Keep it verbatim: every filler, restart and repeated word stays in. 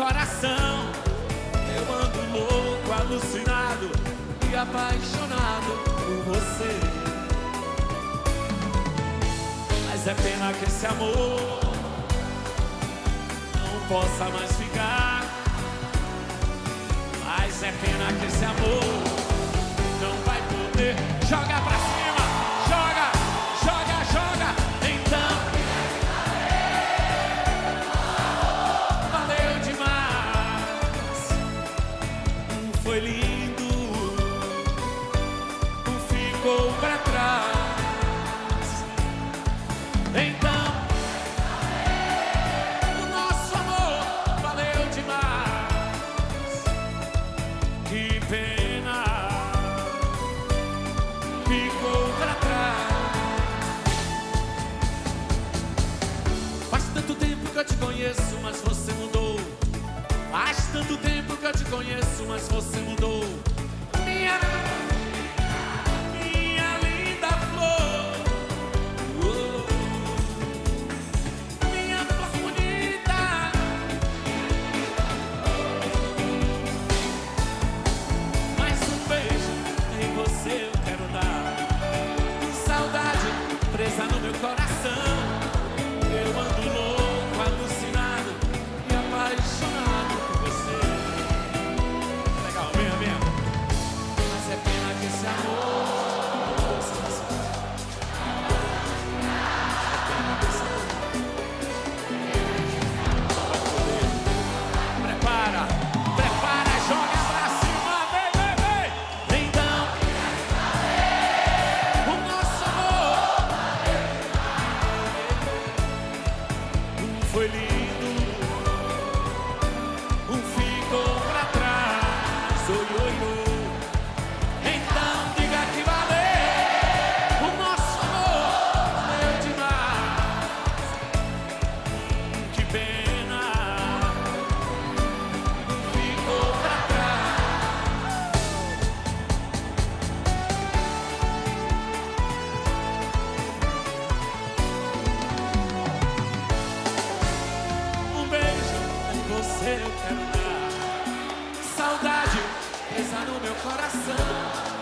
coração. Eu ando louco, alucinado e apaixonado por você. Mas é pena que esse amor não possa mais ficar. Mas é pena que esse amor não vai poder. Joga pra cima, joga, joga, joga. Então valeu demais. Um foi lindo, um ficou pra trás. Então o nosso amor valeu demais. Que pena, ficou pra trás. Faz tanto tempo que eu te conheço, mas você mudou. Faz tanto tempo que eu te conheço, mas você mudou. Minha, minha linda flor, oh, minha flor bonita. Mais um beijo em você eu quero dar. Com saudade presa no meu coração. Eu ando louco, alucinado e apaixonado por você. Legal, vem, vem. Mas é pena que esse amor prepara, prepara, joga pra cima, vem, vem, vem. Então o nosso amor um foi lindo, um ficou pra trás. Oi, oi, oi. Então diga que valeu. O nosso amor valeu demais. Que pena, ficou pra trás. Um beijo em você eu quero dar. Saudade presa no meu coração.